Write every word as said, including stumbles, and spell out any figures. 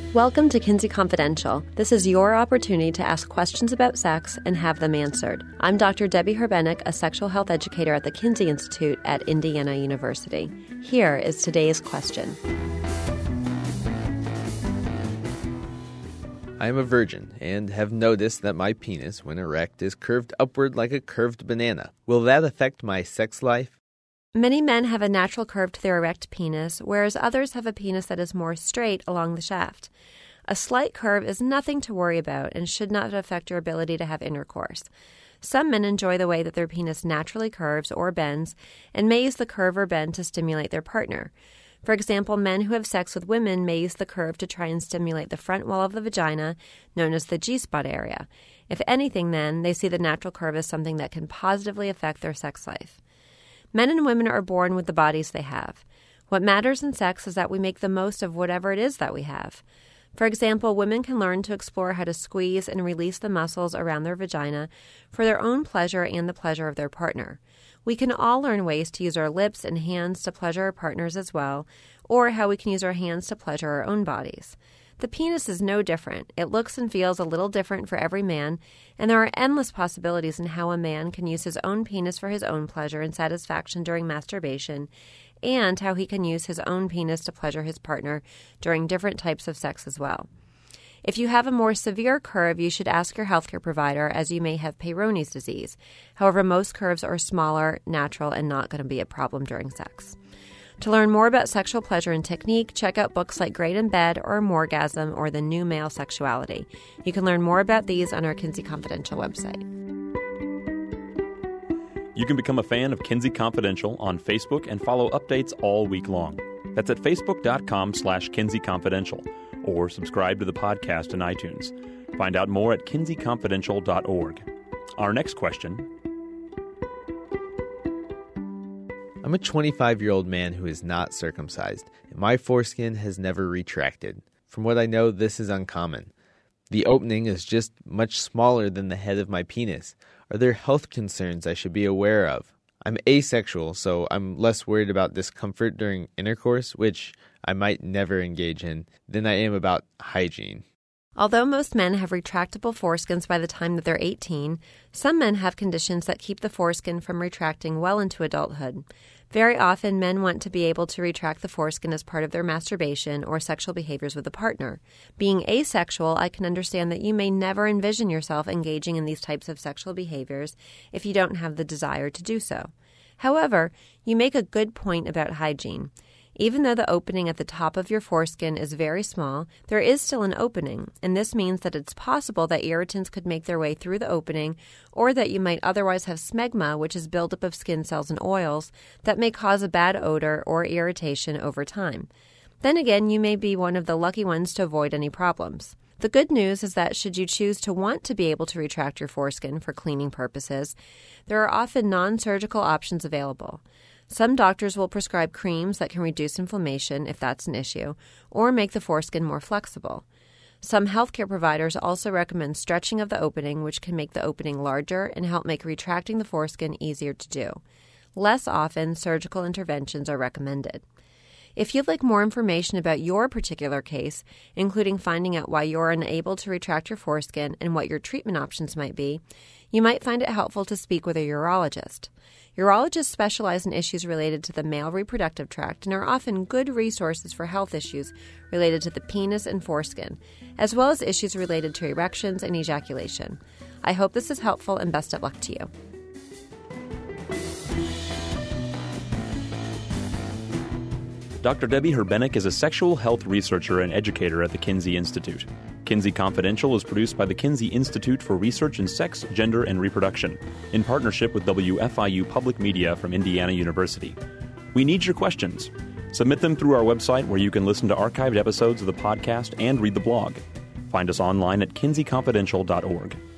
Welcome to Kinsey Confidential. This is your opportunity to ask questions about sex and have them answered. I'm Doctor Debbie Herbenek, a sexual health educator at the Kinsey Institute at Indiana University. Here is today's question. I am a virgin and have noticed that my penis, when erect, is curved upward like a curved banana. Will that affect my sex life? Many men have a natural curve to their erect penis, whereas others have a penis that is more straight along the shaft. A slight curve is nothing to worry about and should not affect your ability to have intercourse. Some men enjoy the way that their penis naturally curves or bends and may use the curve or bend to stimulate their partner. For example, men who have sex with women may use the curve to try and stimulate the front wall of the vagina, known as the G-spot area. If anything, then, they see the natural curve as something that can positively affect their sex life. Men and women are born with the bodies they have. What matters in sex is that we make the most of whatever it is that we have. For example, women can learn to explore how to squeeze and release the muscles around their vagina for their own pleasure and the pleasure of their partner. We can all learn ways to use our lips and hands to pleasure our partners as well, or how we can use our hands to pleasure our own bodies. The penis is no different. It looks and feels a little different for every man, and there are endless possibilities in how a man can use his own penis for his own pleasure and satisfaction during masturbation, and how he can use his own penis to pleasure his partner during different types of sex as well. If you have a more severe curve, you should ask your healthcare provider, as you may have Peyronie's disease. However, most curves are smaller, natural, and not going to be a problem during sex. To learn more about sexual pleasure and technique, check out books like Great in Bed or Morgasm or The New Male Sexuality. You can learn more about these on our Kinsey Confidential website. You can become a fan of Kinsey Confidential on Facebook and follow updates all week long. That's at facebook.com slash Kinsey Confidential, or subscribe to the podcast in iTunes. Find out more at kinsey confidential dot org. Our next question: I'm a twenty-five-year-old man who is not circumcised, and my foreskin has never retracted. From what I know, this is uncommon. The opening is just much smaller than the head of my penis. Are there health concerns I should be aware of? I'm asexual, so I'm less worried about discomfort during intercourse, which I might never engage in, than I am about hygiene. Although most men have retractable foreskins by the time that they're eighteen, some men have conditions that keep the foreskin from retracting well into adulthood. Very often, men want to be able to retract the foreskin as part of their masturbation or sexual behaviors with a partner. Being asexual, I can understand that you may never envision yourself engaging in these types of sexual behaviors if you don't have the desire to do so. However, you make a good point about hygiene. Even though the opening at the top of your foreskin is very small, there is still an opening, and this means that it's possible that irritants could make their way through the opening, or that you might otherwise have smegma, which is buildup of skin cells and oils, that may cause a bad odor or irritation over time. Then again, you may be one of the lucky ones to avoid any problems. The good news is that should you choose to want to be able to retract your foreskin for cleaning purposes, there are often non-surgical options available. Some doctors will prescribe creams that can reduce inflammation if that's an issue, or make the foreskin more flexible. Some healthcare providers also recommend stretching of the opening, which can make the opening larger and help make retracting the foreskin easier to do. Less often, surgical interventions are recommended. If you'd like more information about your particular case, including finding out why you're unable to retract your foreskin and what your treatment options might be, you might find it helpful to speak with a urologist. Urologists specialize in issues related to the male reproductive tract and are often good resources for health issues related to the penis and foreskin, as well as issues related to erections and ejaculation. I hope this is helpful, and best of luck to you. Doctor Debbie Herbenek is a sexual health researcher and educator at the Kinsey Institute. Kinsey Confidential is produced by the Kinsey Institute for Research in Sex, Gender, and Reproduction, in partnership with W F I U Public Media from Indiana University. We need your questions. Submit them through our website, where you can listen to archived episodes of the podcast and read the blog. Find us online at kinsey confidential dot org.